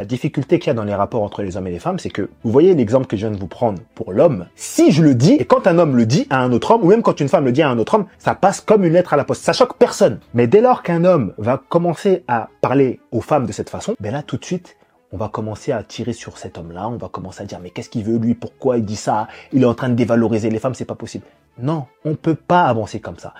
difficulté qu'il y a dans les rapports entre les hommes et les femmes, c'est que, vous voyez l'exemple que je viens de vous prendre pour l'homme, si je le dis, et quand un homme le dit à un autre homme, ou même quand une femme le dit à un autre homme, ça passe comme une lettre à la poste, ça choque personne. Mais dès lors qu'un homme va commencer à parler aux femmes de cette façon, ben là tout de suite, on va commencer à tirer sur cet homme-là, on va commencer à dire mais qu'est-ce qu'il veut lui, pourquoi il dit ça, il est en train de dévaloriser les femmes, c'est pas possible. Non, on peut pas avancer comme ça.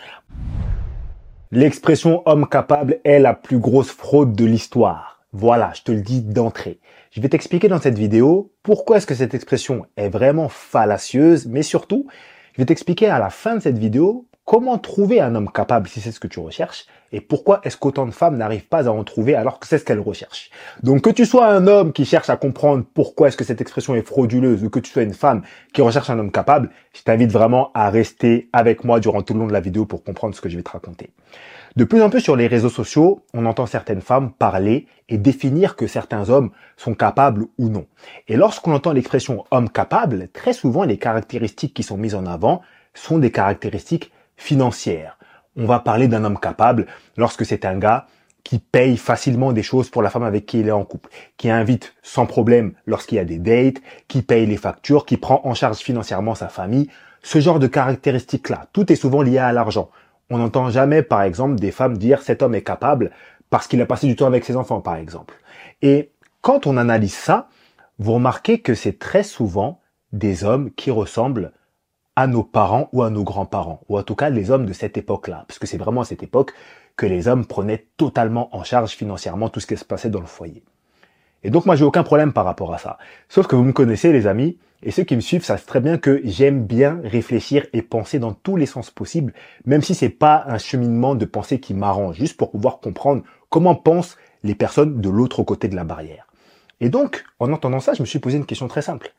L'expression homme capable est la plus grosse fraude de l'histoire. Voilà, je te le dis d'entrée. Je vais t'expliquer dans cette vidéo pourquoi est-ce que cette expression est vraiment fallacieuse, mais surtout, je vais t'expliquer à la fin de cette vidéo comment trouver un homme capable si c'est ce que tu recherches et pourquoi est-ce qu'autant de femmes n'arrivent pas à en trouver alors que c'est ce qu'elles recherchent. Donc que tu sois un homme qui cherche à comprendre pourquoi est-ce que cette expression est frauduleuse ou que tu sois une femme qui recherche un homme capable, je t'invite vraiment à rester avec moi durant tout le long de la vidéo pour comprendre ce que je vais te raconter. De plus en plus sur les réseaux sociaux, on entend certaines femmes parler et définir que certains hommes sont capables ou non. Et lorsqu'on entend l'expression homme capable, très souvent les caractéristiques qui sont mises en avant sont des caractéristiques financières. On va parler d'un homme capable lorsque c'est un gars qui paye facilement des choses pour la femme avec qui il est en couple, qui invite sans problème lorsqu'il y a des dates, qui paye les factures, qui prend en charge financièrement sa famille. Ce genre de caractéristiques-là, tout est souvent lié à l'argent. On n'entend jamais, par exemple, des femmes dire « cet homme est capable » parce qu'il a passé du temps avec ses enfants, par exemple. Et quand on analyse ça, vous remarquez que c'est très souvent des hommes qui ressemblent à nos parents ou à nos grands-parents, ou en tout cas les hommes de cette époque-là, parce que c'est vraiment à cette époque que les hommes prenaient totalement en charge financièrement tout ce qui se passait dans le foyer. Et donc moi j'ai aucun problème par rapport à ça. Sauf que vous me connaissez les amis, et ceux qui me suivent savent très bien que j'aime bien réfléchir et penser dans tous les sens possibles, même si c'est pas un cheminement de pensée qui m'arrange, juste pour pouvoir comprendre comment pensent les personnes de l'autre côté de la barrière. Et donc, en entendant ça, je me suis posé une question très simple.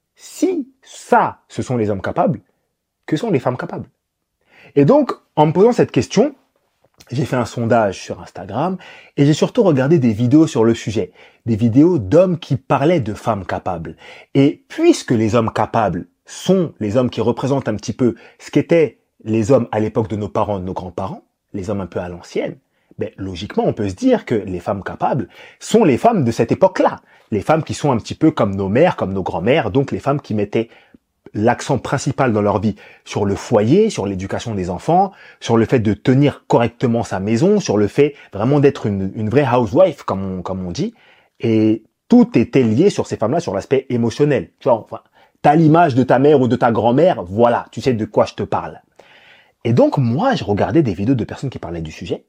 Si ça, ce sont les hommes capables, que sont les femmes capables? Et donc, en me posant cette question, j'ai fait un sondage sur Instagram et j'ai surtout regardé des vidéos sur le sujet, des vidéos d'hommes qui parlaient de femmes capables. Et puisque les hommes capables sont les hommes qui représentent un petit peu ce qu'étaient les hommes à l'époque de nos parents, de nos grands-parents, les hommes un peu à l'ancienne, ben, logiquement, on peut se dire que les femmes capables sont les femmes de cette époque-là. Les femmes qui sont un petit peu comme nos mères, comme nos grands-mères, donc les femmes qui mettaient l'accent principal dans leur vie sur le foyer, sur l'éducation des enfants, sur le fait de tenir correctement sa maison, sur le fait vraiment d'être une vraie housewife, comme on dit. Et tout était lié sur ces femmes-là, sur l'aspect émotionnel. Tu vois, enfin, t'as l'image de ta mère ou de ta grand-mère, voilà, tu sais de quoi je te parle. Et donc, moi, je regardais des vidéos de personnes qui parlaient du sujet,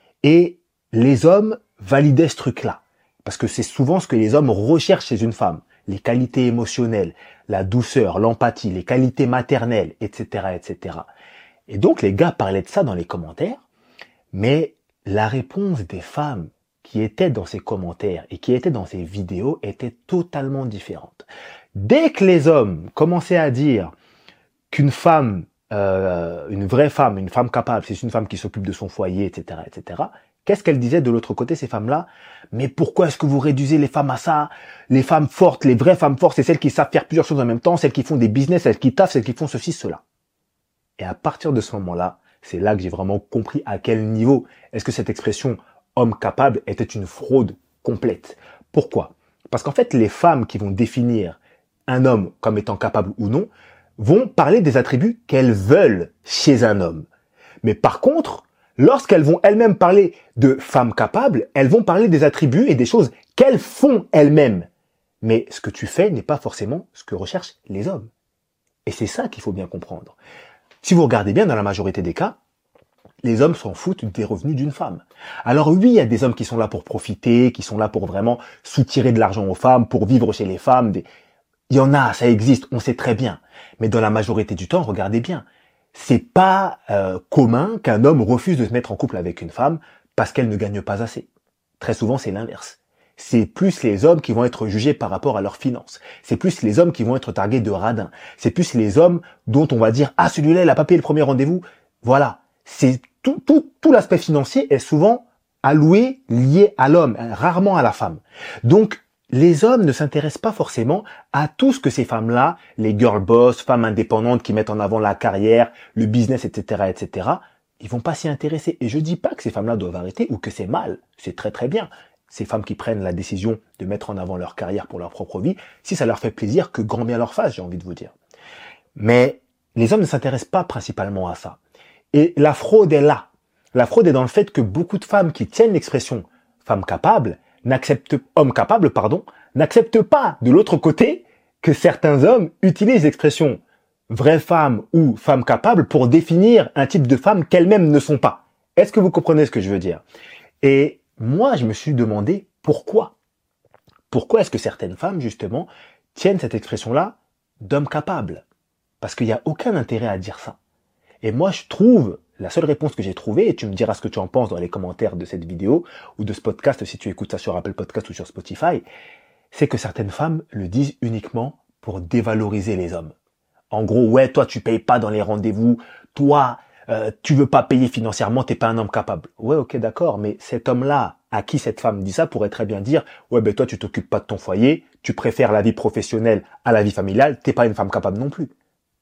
et les hommes validaient ce truc-là. Parce que c'est souvent ce que les hommes recherchent chez une femme. Les qualités émotionnelles, la douceur, l'empathie, les qualités maternelles, etc., etc. Et donc, les gars parlaient de ça dans les commentaires, mais la réponse des femmes qui étaient dans ces commentaires et qui étaient dans ces vidéos était totalement différente. Dès que les hommes commençaient à dire qu'une femme, une vraie femme, une femme capable, c'est une femme qui s'occupe de son foyer, etc., etc., qu'est-ce qu'elles disaient de l'autre côté, ces femmes-là? Mais pourquoi est-ce que vous réduisez les femmes à ça? Les femmes fortes, les vraies femmes fortes, c'est celles qui savent faire plusieurs choses en même temps, celles qui font des business, celles qui taffent, celles qui font ceci, cela. Et à partir de ce moment-là, c'est là que j'ai vraiment compris à quel niveau est-ce que cette expression homme capable était une fraude complète. Pourquoi? Parce qu'en fait, les femmes qui vont définir un homme comme étant capable ou non vont parler des attributs qu'elles veulent chez un homme. Mais par contre, lorsqu'elles vont elles-mêmes parler de femmes capables, elles vont parler des attributs et des choses qu'elles font elles-mêmes. Mais ce que tu fais n'est pas forcément ce que recherchent les hommes. Et c'est ça qu'il faut bien comprendre. Si vous regardez bien, dans la majorité des cas, les hommes s'en foutent des revenus d'une femme. Alors oui, il y a des hommes qui sont là pour profiter, qui sont là pour vraiment soutirer de l'argent aux femmes, pour vivre chez les femmes. Il y en a, ça existe, on sait très bien. Mais dans la majorité du temps, regardez bien. C'est pas commun qu'un homme refuse de se mettre en couple avec une femme parce qu'elle ne gagne pas assez. Très souvent, c'est l'inverse. C'est plus les hommes qui vont être jugés par rapport à leurs finances. C'est plus les hommes qui vont être targués de radins. C'est plus les hommes dont on va dire « Ah, celui-là, il a pas payé le premier rendez-vous. » Voilà. C'est tout l'aspect financier est souvent alloué, lié à l'homme, rarement à la femme. Donc, les hommes ne s'intéressent pas forcément à tout ce que ces femmes-là, les girl boss, femmes indépendantes qui mettent en avant la carrière, le business, etc., etc., ils vont pas s'y intéresser. Et je dis pas que ces femmes-là doivent arrêter ou que c'est mal. C'est très très bien. ces femmes qui prennent la décision de mettre en avant leur carrière pour leur propre vie, si ça leur fait plaisir, que grand bien leur fasse, j'ai envie de vous dire. Mais les hommes ne s'intéressent pas principalement à ça. Et la fraude est là. La fraude est dans le fait que beaucoup de femmes qui tiennent l'expression femme capable, homme capable, n'acceptent pas de l'autre côté que certains hommes utilisent l'expression vraie femme ou femme capable pour définir un type de femme qu'elles-mêmes ne sont pas. Est-ce que vous comprenez ce que je veux dire? Et moi, je me suis demandé pourquoi. Pourquoi est-ce que certaines femmes, justement, tiennent cette expression-là d'homme capable? Parce qu'il n'y a aucun intérêt à dire ça. Et moi, je trouve, la seule réponse que j'ai trouvée, et tu me diras ce que tu en penses dans les commentaires de cette vidéo ou de ce podcast, si tu écoutes ça sur Apple Podcast ou sur Spotify, c'est que certaines femmes le disent uniquement pour dévaloriser les hommes. En gros, ouais, toi, tu payes pas dans les rendez-vous, toi, tu veux pas payer financièrement, t'es pas un homme capable. Ouais, ok, d'accord, mais cet homme-là, à qui cette femme dit ça, pourrait très bien dire, ouais, ben toi, tu t'occupes pas de ton foyer, tu préfères la vie professionnelle à la vie familiale, t'es pas une femme capable non plus.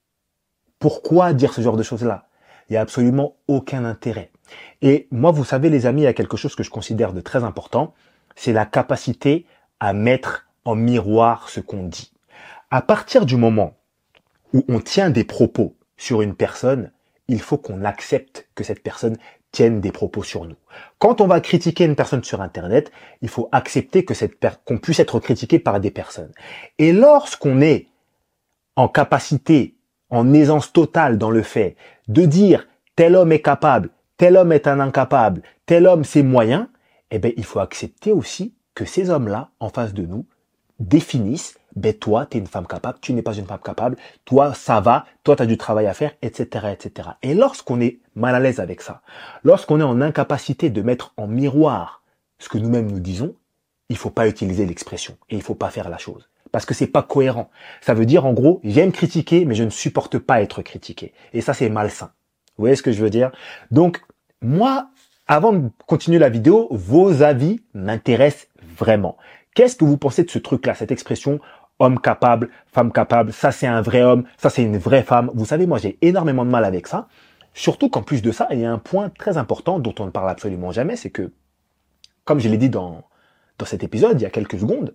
Pourquoi dire ce genre de choses-là? Il y a absolument aucun intérêt. Et moi, vous savez, les amis, il y a quelque chose que je considère de très important, c'est la capacité à mettre en miroir ce qu'on dit. À partir du moment où on tient des propos sur une personne, il faut qu'on accepte que cette personne tienne des propos sur nous. Quand on va critiquer une personne sur Internet, il faut accepter que qu'on puisse être critiqué par des personnes. Et lorsqu'on est en capacité, en aisance totale dans le fait de dire tel homme est capable, tel homme est un incapable, tel homme c'est moyen, eh bien il faut accepter aussi que ces hommes-là, en face de nous, définissent ben toi, tu es une femme capable, tu n'es pas une femme capable, toi, ça va, toi, tu as du travail à faire, etc., etc. Et lorsqu'on est mal à l'aise avec ça, lorsqu'on est en incapacité de mettre en miroir ce que nous-mêmes nous disons, il faut pas utiliser l'expression et il faut pas faire la chose. Parce que c'est pas cohérent. Ça veut dire, en gros, j'aime critiquer, mais je ne supporte pas être critiqué. Et ça, c'est malsain. Vous voyez ce que je veux dire? Donc, moi, avant de continuer la vidéo, vos avis m'intéressent vraiment. Qu'est-ce que vous pensez de ce truc-là, cette expression homme capable, femme capable, ça c'est un vrai homme, ça c'est une vraie femme. Vous savez, moi j'ai énormément de mal avec ça. Surtout qu'en plus de ça, il y a un point très important dont on ne parle absolument jamais, c'est que, comme je l'ai dit dans cet épisode, il y a quelques secondes,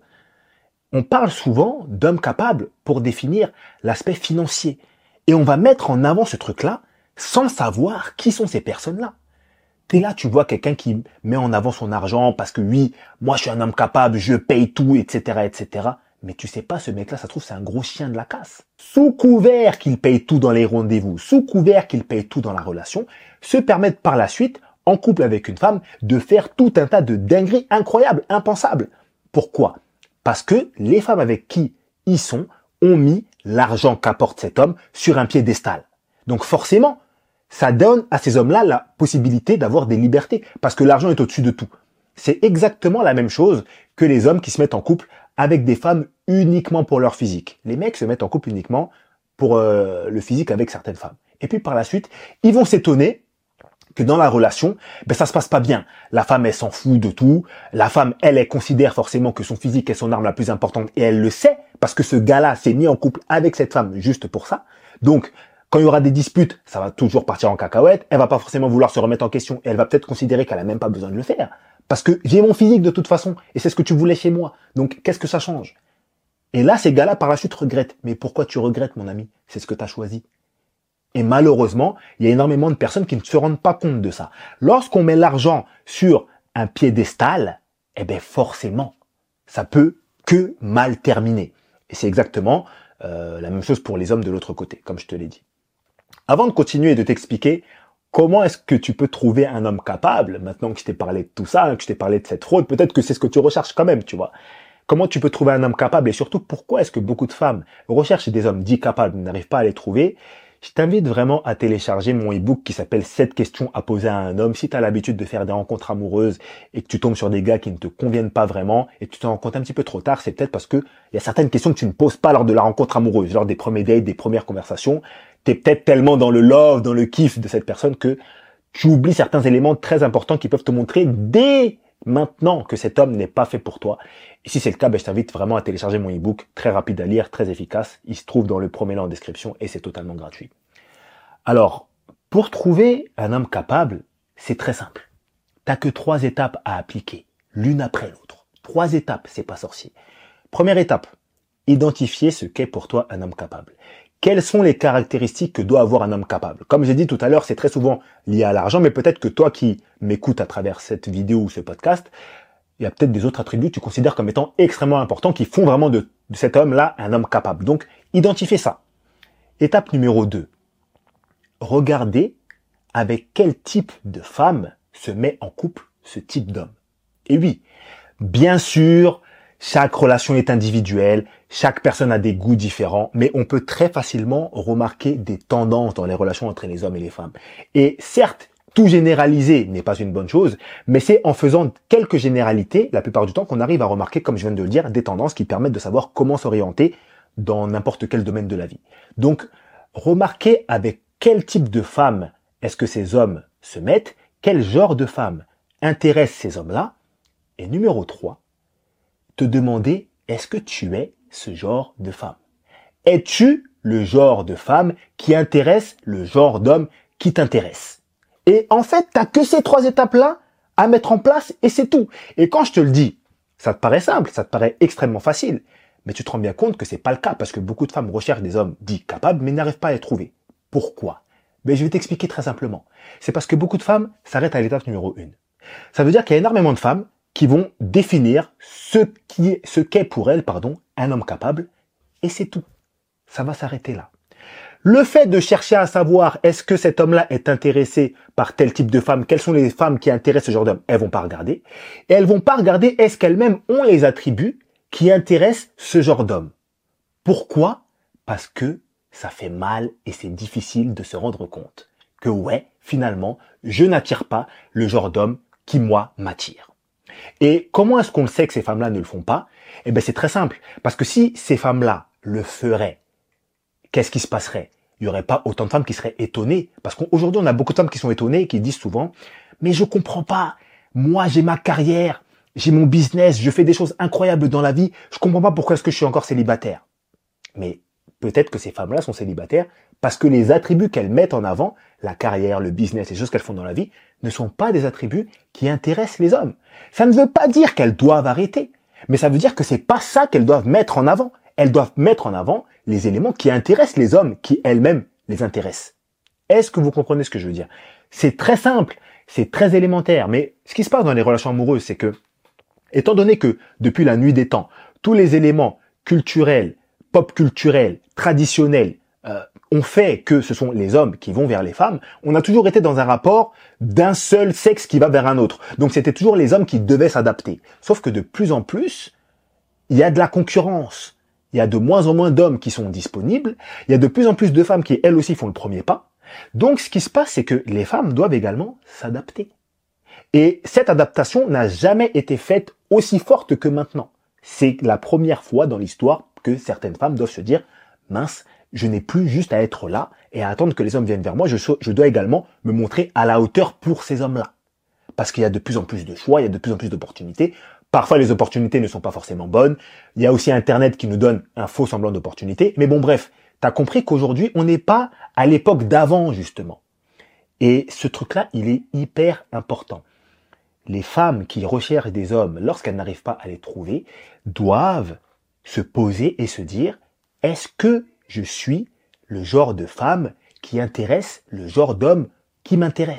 on parle souvent d'homme capable pour définir l'aspect financier. Et on va mettre en avant ce truc-là sans savoir qui sont ces personnes-là. T'es là, tu vois quelqu'un qui met en avant son argent parce que oui, moi je suis un homme capable, je paye tout, etc., etc. Mais tu sais pas, ce mec-là, ça se trouve, c'est un gros chien de la casse. Sous couvert qu'il paye tout dans les rendez-vous, sous couvert qu'il paye tout dans la relation, se permettent par la suite, en couple avec une femme, de faire tout un tas de dingueries incroyables, impensables. Pourquoi? Parce que les femmes avec qui ils sont ont mis l'argent qu'apporte cet homme sur un piédestal. Donc forcément, ça donne à ces hommes-là la possibilité d'avoir des libertés, parce que l'argent est au-dessus de tout. C'est exactement la même chose que les hommes qui se mettent en couple avec des femmes uniquement pour leur physique. Les mecs se mettent en couple uniquement pour le physique avec certaines femmes. Et puis par la suite, ils vont s'étonner que dans la relation, ben ça se passe pas bien. La femme, elle s'en fout de tout. La femme, elle considère forcément que son physique est son arme la plus importante et elle le sait parce que ce gars-là s'est mis en couple avec cette femme juste pour ça. Donc, quand il y aura des disputes, ça va toujours partir en cacahuète. Elle va pas forcément vouloir se remettre en question et elle va peut-être considérer qu'elle a même pas besoin de le faire. Parce que j'ai mon physique de toute façon et c'est ce que tu voulais chez moi. Donc, qu'est-ce que ça change? Et là, ces gars-là, par la suite, regrettent. Mais pourquoi tu regrettes, mon ami? C'est ce que tu as choisi. Et malheureusement, il y a énormément de personnes qui ne se rendent pas compte de ça. Lorsqu'on met l'argent sur un piédestal, eh bien forcément, ça peut que mal terminer. Et c'est exactement la même chose pour les hommes de l'autre côté, comme je te l'ai dit. Avant de continuer et de t'expliquer comment est-ce que tu peux trouver un homme capable, maintenant que je t'ai parlé de tout ça, que je t'ai parlé de cette fraude, peut-être que c'est ce que tu recherches quand même, tu vois. Comment tu peux trouver un homme capable et surtout pourquoi est-ce que beaucoup de femmes recherchent des hommes dits capables, n'arrivent pas à les trouver? Je t'invite vraiment à télécharger mon e-book qui s'appelle 7 questions à poser à un homme. Si tu as l'habitude de faire des rencontres amoureuses et que tu tombes sur des gars qui ne te conviennent pas vraiment et que tu t'en rends compte un petit peu trop tard, c'est peut-être parce que il y a certaines questions que tu ne poses pas lors de la rencontre amoureuse, lors des premiers dates, des premières conversations. Tu es peut-être tellement dans le love, dans le kiff de cette personne que tu oublies certains éléments très importants qui peuvent te montrer dès maintenant que cet homme n'est pas fait pour toi. Et si c'est le cas, je t'invite vraiment à télécharger mon e-book, très rapide à lire, très efficace. Il se trouve dans le premier lien en description et c'est totalement gratuit. Alors, pour trouver un homme capable, c'est très simple. T'as que 3 étapes à appliquer. l'une après l'autre. 3 étapes, c'est pas sorcier. Première étape, identifier ce qu'est pour toi un homme capable. Quelles sont les caractéristiques que doit avoir un homme capable? Comme j'ai dit tout à l'heure, c'est très souvent lié à l'argent, mais peut-être que toi qui m'écoutes à travers cette vidéo ou ce podcast, il y a peut-être des autres attributs que tu considères comme étant extrêmement importants qui font vraiment de cet homme-là un homme capable. Donc, identifiez ça. Étape numéro 2. Regardez avec quel type de femme se met en couple ce type d'homme. Et oui, bien sûr, chaque relation est individuelle, chaque personne a des goûts différents, mais on peut très facilement remarquer des tendances dans les relations entre les hommes et les femmes. Et certes, tout généraliser n'est pas une bonne chose, mais c'est en faisant quelques généralités, la plupart du temps, qu'on arrive à remarquer, comme je viens de le dire, des tendances qui permettent de savoir comment s'orienter dans n'importe quel domaine de la vie. Donc, remarquez avec quel type de femme est-ce que ces hommes se mettent, quel genre de femme intéresse ces hommes-là, et numéro 3, te demander, est-ce que tu es ce genre de femme? Es-tu le genre de femme qui intéresse le genre d'homme qui t'intéresse? Et en fait, t'as que ces 3 étapes-là à mettre en place et c'est tout. Et quand je te le dis, ça te paraît simple, ça te paraît extrêmement facile, mais tu te rends bien compte que c'est pas le cas parce que beaucoup de femmes recherchent des hommes dits capables mais n'arrivent pas à les trouver. Pourquoi? Ben, je vais t'expliquer très simplement. C'est parce que beaucoup de femmes s'arrêtent à l'étape numéro 1. Ça veut dire qu'il y a énormément de femmes qui vont définir ce qu'est pour elles, un homme capable, et c'est tout. Ça va s'arrêter là. Le fait de chercher à savoir est-ce que cet homme-là est intéressé par tel type de femme, quelles sont les femmes qui intéressent ce genre d'homme, elles vont pas regarder. Et elles vont pas regarder est-ce qu'elles-mêmes ont les attributs qui intéressent ce genre d'homme. Pourquoi? Parce que ça fait mal et c'est difficile de se rendre compte que ouais, finalement, je n'attire pas le genre d'homme qui, moi, m'attire. Et comment est-ce qu'on le sait que ces femmes-là ne le font pas? Eh ben, c'est très simple. Parce que si ces femmes-là le feraient, qu'est-ce qui se passerait? Il n'y aurait pas autant de femmes qui seraient étonnées. Parce qu'aujourd'hui, on a beaucoup de femmes qui sont étonnées et qui disent souvent, mais je comprends pas. Moi, j'ai ma carrière, j'ai mon business, je fais des choses incroyables dans la vie. Je comprends pas pourquoi est-ce que je suis encore célibataire. Mais peut-être que ces femmes-là sont célibataires parce que les attributs qu'elles mettent en avant, la carrière, le business, les choses qu'elles font dans la vie, ne sont pas des attributs qui intéressent les hommes. Ça ne veut pas dire qu'elles doivent arrêter, mais ça veut dire que c'est pas ça qu'elles doivent mettre en avant. Elles doivent mettre en avant les éléments qui intéressent les hommes, qui elles-mêmes les intéressent. Est-ce que vous comprenez ce que je veux dire? C'est très simple, c'est très élémentaire, mais ce qui se passe dans les relations amoureuses, c'est que, étant donné que depuis la nuit des temps, tous les éléments culturels, pop culturels, traditionnels, ont fait que ce sont les hommes qui vont vers les femmes, on a toujours été dans un rapport d'un seul sexe qui va vers un autre. Donc c'était toujours les hommes qui devaient s'adapter. Sauf que de plus en plus, il y a de la concurrence. Il y a de moins en moins d'hommes qui sont disponibles. Il y a de plus en plus de femmes qui, elles aussi, font le premier pas. Donc ce qui se passe, c'est que les femmes doivent également s'adapter. Et cette adaptation n'a jamais été faite aussi forte que maintenant. C'est la première fois dans l'histoire que certaines femmes doivent se dire « mince, je n'ai plus juste à être là et à attendre que les hommes viennent vers moi, je dois également me montrer à la hauteur pour ces hommes-là. » Parce qu'il y a de plus en plus de choix, il y a de plus en plus d'opportunités. Parfois, les opportunités ne sont pas forcément bonnes. Il y a aussi Internet qui nous donne un faux semblant d'opportunité. Mais bon, bref, tu as compris qu'aujourd'hui, on n'est pas à l'époque d'avant, justement. Et ce truc-là, il est hyper important. Les femmes qui recherchent des hommes lorsqu'elles n'arrivent pas à les trouver doivent se poser et se dire « est-ce que je suis le genre de femme qui intéresse le genre d'homme qui m'intéresse ?»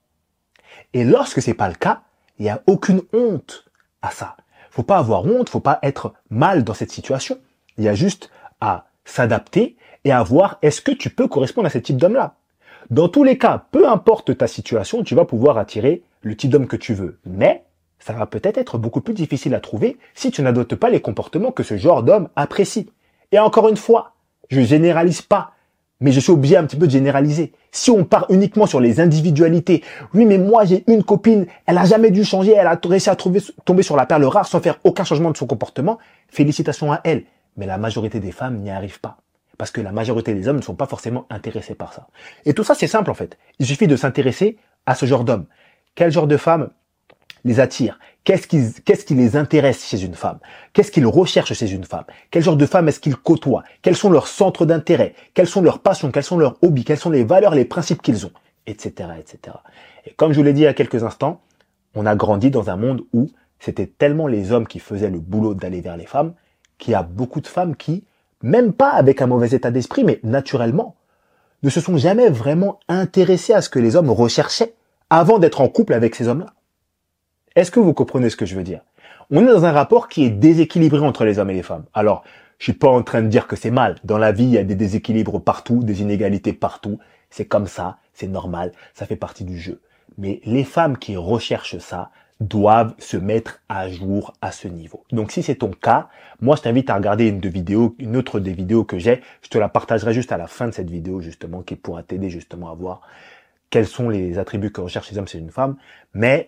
Et lorsque c'est pas le cas, il n'y a aucune honte à ça. Faut pas avoir honte, faut pas être mal dans cette situation. Il y a juste à s'adapter et à voir est-ce que tu peux correspondre à ce type d'homme-là. Dans tous les cas, peu importe ta situation, tu vas pouvoir attirer le type d'homme que tu veux. Mais ça va peut-être être beaucoup plus difficile à trouver si tu n'adoptes pas les comportements que ce genre d'homme apprécie. Et encore une fois, je généralise pas, mais je suis obligé un petit peu de généraliser. Si on part uniquement sur les individualités, oui mais moi j'ai une copine, elle a jamais dû changer, elle a réussi à tomber sur la perle rare sans faire aucun changement de son comportement, félicitations à elle. Mais la majorité des femmes n'y arrivent pas. Parce que la majorité des hommes ne sont pas forcément intéressés par ça. Et tout ça c'est simple en fait. Il suffit de s'intéresser à ce genre d'homme. Quel genre de femme les attire? Qu'est-ce qui les intéresse chez une femme? Qu'est-ce qu'ils recherchent chez une femme? Quel genre de femme est-ce qu'ils côtoient? Quels sont leurs centres d'intérêt? Quelles sont leurs passions? Quels sont leurs hobbies? Quelles sont les valeurs, les principes qu'ils ont? Etc., etc. Et comme je vous l'ai dit il y a quelques instants, on a grandi dans un monde où c'était tellement les hommes qui faisaient le boulot d'aller vers les femmes, qu'il y a beaucoup de femmes qui, même pas avec un mauvais état d'esprit, mais naturellement, ne se sont jamais vraiment intéressées à ce que les hommes recherchaient avant d'être en couple avec ces hommes-là. Est-ce que vous comprenez ce que je veux dire? On est dans un rapport qui est déséquilibré entre les hommes et les femmes. Alors, je suis pas en train de dire que c'est mal. Dans la vie, il y a des déséquilibres partout, des inégalités partout. C'est comme ça, c'est normal, ça fait partie du jeu. Mais les femmes qui recherchent ça doivent se mettre à jour à ce niveau. Donc si c'est ton cas, moi je t'invite à regarder une autre des vidéos que j'ai. Je te la partagerai juste à la fin de cette vidéo justement, qui pourra t'aider justement à voir quels sont les attributs que recherchent les hommes chez une femme. Mais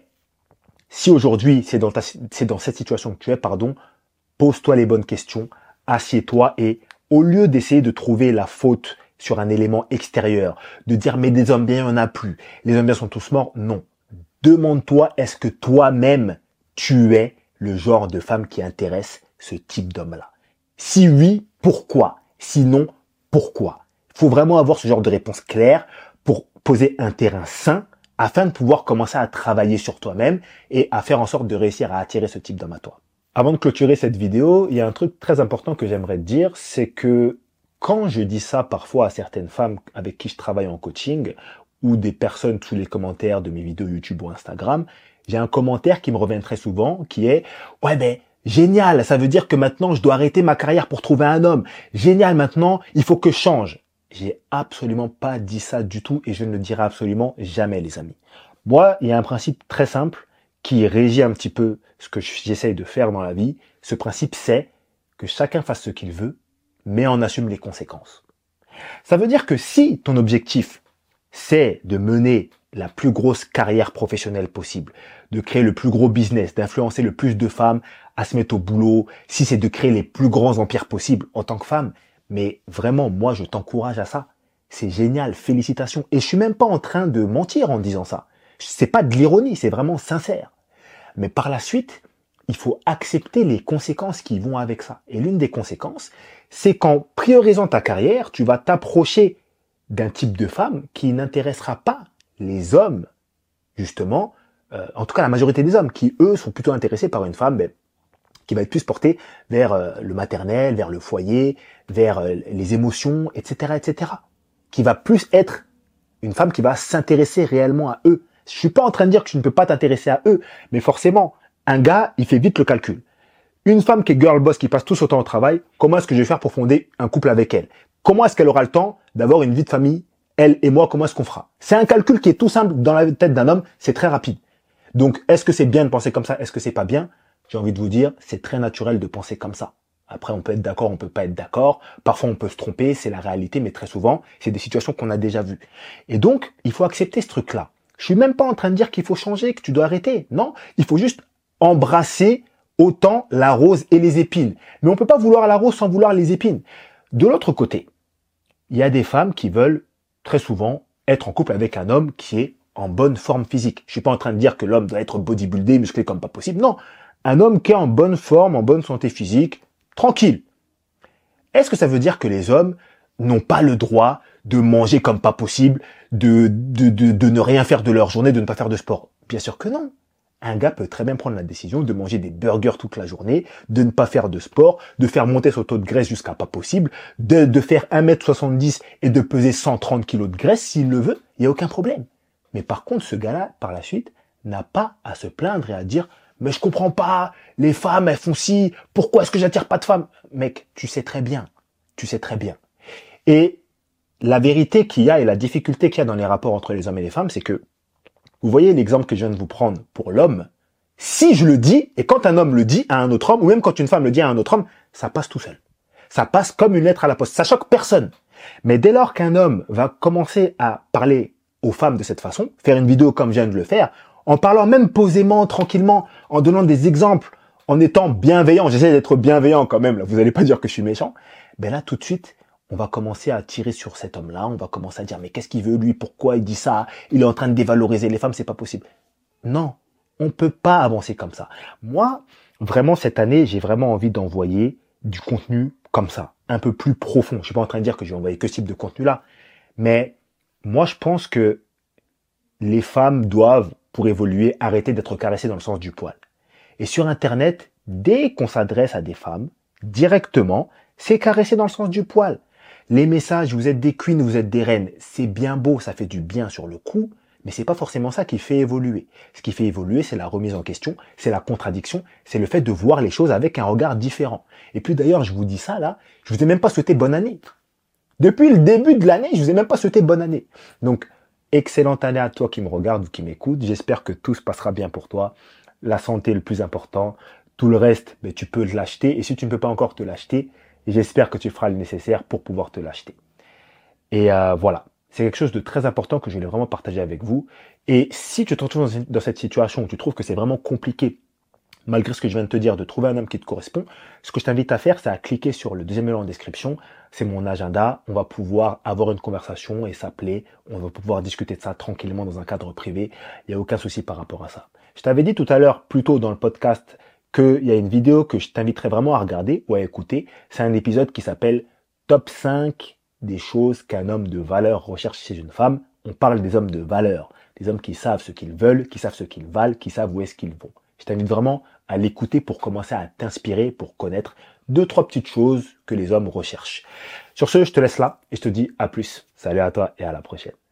si aujourd'hui c'est dans cette situation que tu es, pose-toi les bonnes questions, assieds-toi et au lieu d'essayer de trouver la faute sur un élément extérieur, de dire mais des hommes bien il n'y en a plus, les hommes bien sont tous morts, non. Demande-toi, est-ce que toi-même, tu es le genre de femme qui intéresse ce type d'homme-là? Si oui, pourquoi? Sinon, pourquoi? Il faut vraiment avoir ce genre de réponse claire pour poser un terrain sain afin de pouvoir commencer à travailler sur toi-même et à faire en sorte de réussir à attirer ce type d'homme à toi. Avant de clôturer cette vidéo, il y a un truc très important que j'aimerais te dire, c'est que quand je dis ça parfois à certaines femmes avec qui je travaille en coaching, ou des personnes sous les commentaires de mes vidéos YouTube ou Instagram, j'ai un commentaire qui me revient très souvent, qui est « Ouais ben, génial, ça veut dire que maintenant je dois arrêter ma carrière pour trouver un homme. Génial, maintenant, il faut que je change. » J'ai absolument pas dit ça du tout et je ne le dirai absolument jamais, les amis. Moi, il y a un principe très simple qui régit un petit peu ce que j'essaye de faire dans la vie. Ce principe, c'est que chacun fasse ce qu'il veut, mais en assume les conséquences. Ça veut dire que si ton objectif, c'est de mener la plus grosse carrière professionnelle possible, de créer le plus gros business, d'influencer le plus de femmes à se mettre au boulot, si c'est de créer les plus grands empires possibles en tant que femme, mais vraiment, moi, je t'encourage à ça. C'est génial, félicitations. Et je suis même pas en train de mentir en disant ça. C'est pas de l'ironie, c'est vraiment sincère. Mais par la suite, il faut accepter les conséquences qui vont avec ça. Et l'une des conséquences, c'est qu'en priorisant ta carrière, tu vas t'approcher d'un type de femme qui n'intéressera pas les hommes, justement, en tout cas la majorité des hommes, qui eux sont plutôt intéressés par une femme qui va être plus portée vers le maternel, vers le foyer, vers les émotions, etc., etc. Qui va plus être une femme qui va s'intéresser réellement à eux. Je suis pas en train de dire que tu ne peux pas t'intéresser à eux, mais forcément, un gars, il fait vite le calcul. Une femme qui est girl boss, qui passe tout son temps au travail, comment est-ce que je vais faire pour fonder un couple avec elle? Comment est-ce qu'elle aura le temps d'avoir une vie de famille, elle et moi, comment est-ce qu'on fera? C'est un calcul qui est tout simple dans la tête d'un homme, c'est très rapide. Donc, est-ce que c'est bien de penser comme ça? Est-ce que c'est pas bien? J'ai envie de vous dire, c'est très naturel de penser comme ça. Après, on peut être d'accord, on peut pas être d'accord. Parfois, on peut se tromper, c'est la réalité, mais très souvent, c'est des situations qu'on a déjà vues. Et donc, il faut accepter ce truc-là. Je suis même pas en train de dire qu'il faut changer, que tu dois arrêter. Non, il faut juste embrasser autant la rose et les épines. Mais on peut pas vouloir la rose sans vouloir les épines. De l'autre côté, il y a des femmes qui veulent très souvent être en couple avec un homme qui est en bonne forme physique. Je suis pas en train de dire que l'homme doit être bodybuildé, musclé comme pas possible. Non, un homme qui est en bonne forme, en bonne santé physique, tranquille. Est-ce que ça veut dire que les hommes n'ont pas le droit de manger comme pas possible, de ne rien faire de leur journée, de ne pas faire de sport? Bien sûr que non. Un gars peut très bien prendre la décision de manger des burgers toute la journée, de ne pas faire de sport, de faire monter son taux de graisse jusqu'à pas possible, de faire 1m70 et de peser 130 kg de graisse s'il le veut, il n'y a aucun problème. Mais par contre, ce gars-là, par la suite, n'a pas à se plaindre et à dire « Mais je comprends pas, les femmes, elles font ci, pourquoi est-ce que j'attire pas de femmes ?» Mec, tu sais très bien, tu sais très bien. Et la vérité qu'il y a et la difficulté qu'il y a dans les rapports entre les hommes et les femmes, c'est que vous voyez l'exemple que je viens de vous prendre pour l'homme. Si je le dis, et quand un homme le dit à un autre homme, ou même quand une femme le dit à un autre homme, ça passe tout seul. Ça passe comme une lettre à la poste. Ça choque personne. Mais dès lors qu'un homme va commencer à parler aux femmes de cette façon, faire une vidéo comme je viens de le faire, en parlant même posément, tranquillement, en donnant des exemples, en étant bienveillant, j'essaie d'être bienveillant quand même, là, vous allez pas dire que je suis méchant, ben là, tout de suite, on va commencer à tirer sur cet homme-là, on va commencer à dire, mais qu'est-ce qu'il veut lui, pourquoi il dit ça, il est en train de dévaloriser les femmes, c'est pas possible. Non, on peut pas avancer comme ça. Moi, vraiment, cette année, j'ai vraiment envie d'envoyer du contenu comme ça, un peu plus profond. Je suis pas en train de dire que je vais envoyer que ce type de contenu-là, mais moi, je pense que les femmes doivent, pour évoluer, arrêter d'être caressées dans le sens du poil. Et sur Internet, dès qu'on s'adresse à des femmes, directement, c'est caresser dans le sens du poil. Les messages, vous êtes des queens, vous êtes des reines, c'est bien beau, ça fait du bien sur le coup, mais c'est pas forcément ça qui fait évoluer. Ce qui fait évoluer, c'est la remise en question, c'est la contradiction, c'est le fait de voir les choses avec un regard différent. Et puis d'ailleurs, je vous dis ça là, je vous ai même pas souhaité bonne année. Depuis le début de l'année, je vous ai même pas souhaité bonne année. Donc, excellente année à toi qui me regarde ou qui m'écoute. J'espère que tout se passera bien pour toi. La santé est le plus important. Tout le reste, tu peux l'acheter. Et si tu ne peux pas encore te l'acheter, j'espère que tu feras le nécessaire pour pouvoir te l'acheter. Et voilà, c'est quelque chose de très important que je voulais vraiment partager avec vous. Et si tu te retrouves dans cette situation où tu trouves que c'est vraiment compliqué, malgré ce que je viens de te dire, de trouver un homme qui te correspond, ce que je t'invite à faire, c'est à cliquer sur le deuxième lien en description. C'est mon agenda. On va pouvoir avoir une conversation et s'appeler. On va pouvoir discuter de ça tranquillement dans un cadre privé. Il n'y a aucun souci par rapport à ça. Je t'avais dit tout à l'heure, plus tôt dans le podcast, qu'il y a une vidéo que je t'inviterai vraiment à regarder ou à écouter. C'est un épisode qui s'appelle Top 5 des choses qu'un homme de valeur recherche chez une femme. On parle des hommes de valeur, des hommes qui savent ce qu'ils veulent, qui savent ce qu'ils valent, qui savent où est-ce qu'ils vont. Je t'invite vraiment à l'écouter pour commencer à t'inspirer, pour connaître 2-3 petites choses que les hommes recherchent. Sur ce, je te laisse là et je te dis à plus. Salut à toi et à la prochaine.